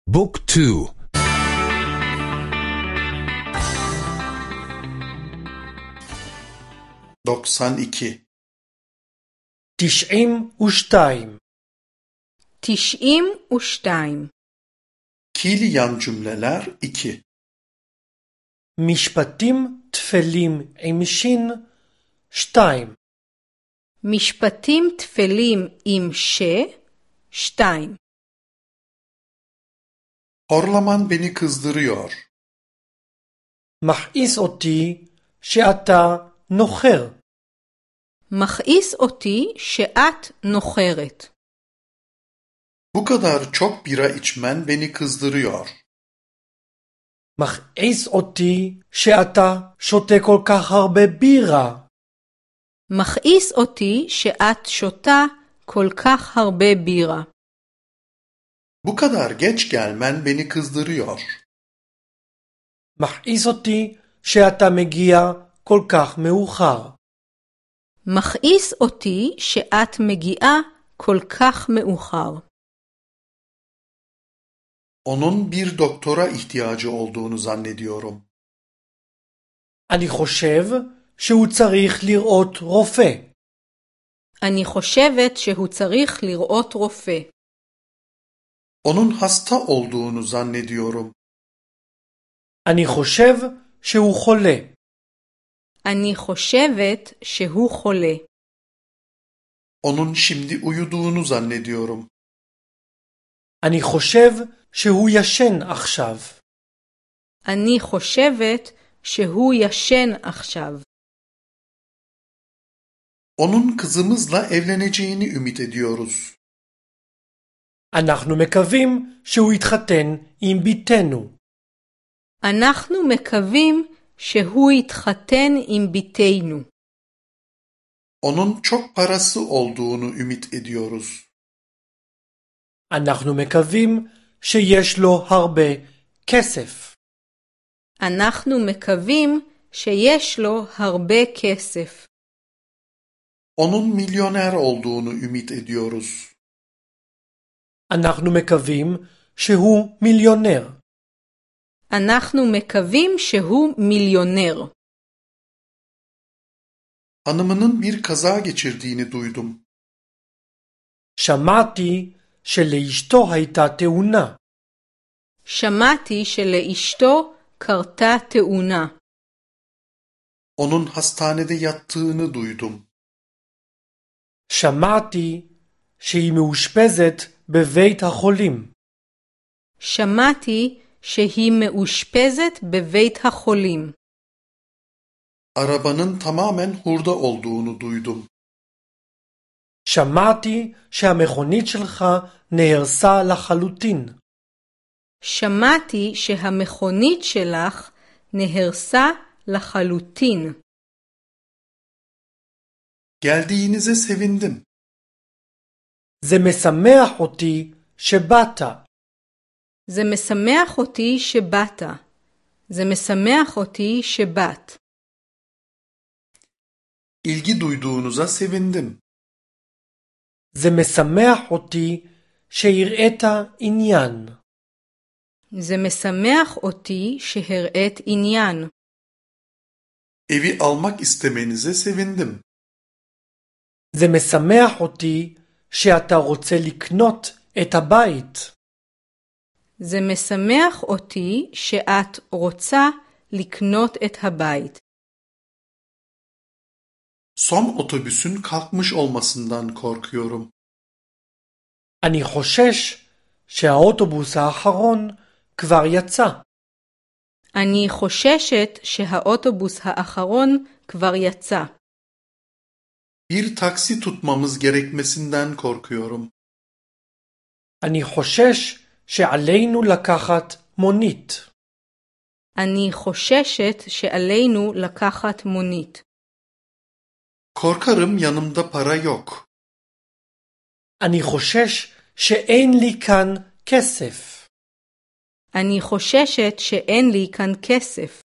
بوك تو 92 92 92 Fiili yan cümleler 2 משפטים תפלים עם שין 2 משפטים תפלים עם 2 Horlaman beni kızdırıyor. מכעיס אותי שאתה נוחר. מכעיס אותי שאת נוחרת. Bu kadar çok bira içmen beni kızdırıyor. מכעיס אותי שאתה שותה כל כך הרבה בירה. מכעיס אותי שאת שותה כל כך הרבה בירה. Bu kadar geç gelmen beni kızdırıyor. מכעיס אותי שאתה מגיע כל כך מאוחר. מכעיס אותי שאת מגיעה כל כך מאוחר. Onun bir doktora ihtiyacı olduğunu zannediyorum. אני חושב שהוא צריך לראות רופא. אני חושבת שהוא צריך לראות רופא. Onun hasta olduğunu zannediyorum. אני חושב שהוא חולה. אני חושבת שהוא חולה. Onun şimdi uyuduğunu zannediyorum. אני חושב שהוא ישן עכשיו. אני חושבת שהוא ישן עכשיו. Onun kızımızla evleneceğini ümit ediyoruz. אנחנו מקווים שהוא יתחתן עם ביתנו. אנחנו מקווים שהוא יתחתן עם ביתנו. Onun çok parası olduğunu ümit ediyoruz. אנחנו מקווים שיש לו הרבה כסף. אנחנו מקווים שיש לו הרבה כסף. Onun milyoner olduğunu ümit ediyoruz. אנחנו מקווים שהוא מיליונר. אנחנו מקווים שהוא מיליונר. Hanımının bir kaza geçirdiğini duydum. שמעתי שלאשתו הייתה תאונה. שמעתי שלאשתו קרתה תאונה. Onun hastanede yattığını duydum. שמעתי שהיא מאושפזת בבית החולים. שמעתי שהיא מאושפזת בבית החולים. Arabanın tamamen hurda olduğunu duydum. שמעתי שהמכונית שלך נהרסה לחלוטין. שמעתי שהמכונית שלך נהרסה לחלוטין. Geldiğinize sevindim. זה משמח אותי שבאת. זה משמח אותי שבאת. זה משמח אותי שבאת. İlgi duyduğunuza sevindim. זה משמח אותי שהראית עניין. זה משמח אותי שהראית עניין. Evi almak istemenize sevindim. זה משמח אותי שאתה רוצה לקנות את הבית. זה משמח אותי שאת רוצה לקנות את הבית. Son otobüsün kalkmış olmasından korkuyorum. אני חושש שהאוטובוס האחרון כבר יצא. אני חוששת שהאוטובוס האחרון כבר יצא. Bir taksi tutmamız gerekmesinden korkuyorum. אני חושש שעלינו לקחת מונית. אני חוששת שעלינו לקחת מונית. Korkarım yanımda para yok. אני חושש שאין לי כאן כסף. אני חוששת שאין לי כאן כסף.